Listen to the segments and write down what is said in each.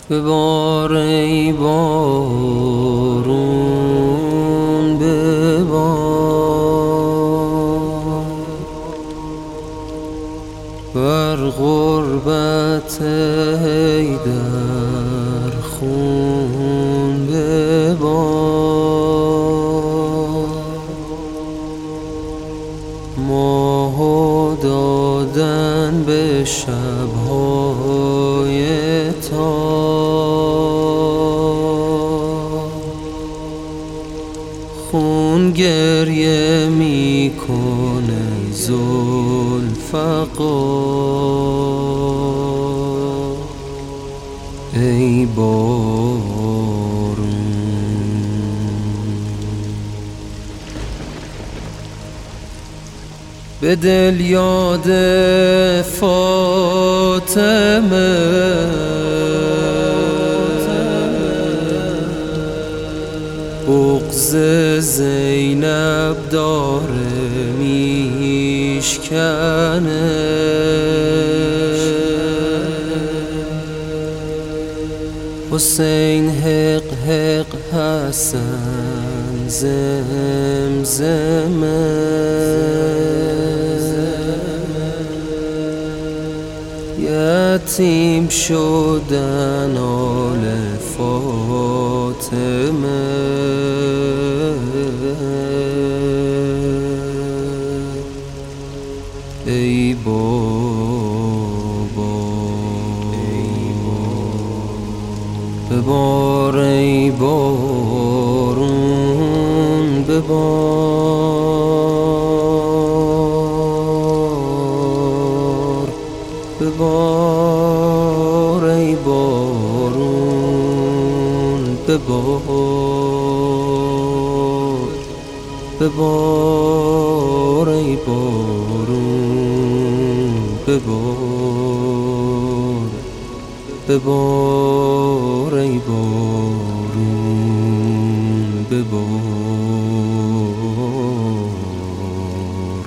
ببار ای بارون ببار، بر غربت حیدر خون ببار. ماهو دادن به شب‌های تار، خون گریه میکنه ذوالفقار. ای بارون به دل یاد فاطمه، بغض زینب داره میشکنه. حسین حق حق حسن زمزمه، یتیم شدن آل فاطمه. ای بابا ببار ای بارون ببار، ببار ای بارون ببار، ببار ای بارون ببار، ببار ای بارون ببار،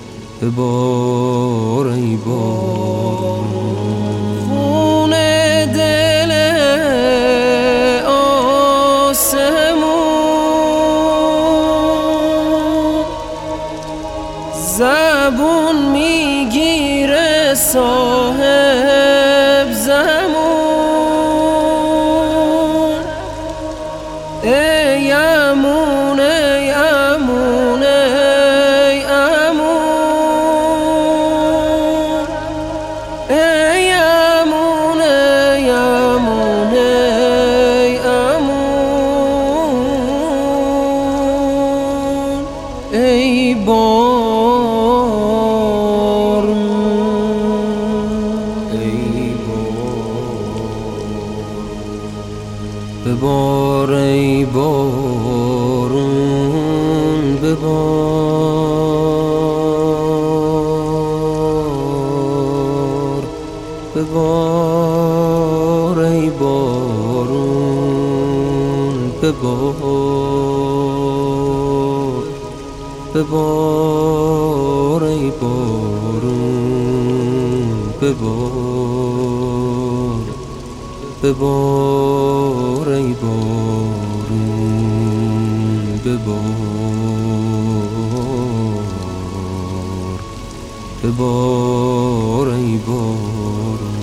ببار ای بارون. خون دل آسمون زبون میگیره صاحب زمون. ای امون ای امون ای امون، ای امون ای امون ای امون. ای بارون ای بارون ببار ای بارون ببار، ببار ای بارون ببار، ببار ای بارون ببار، ببار ای بارون ببار، ببار ای بارون.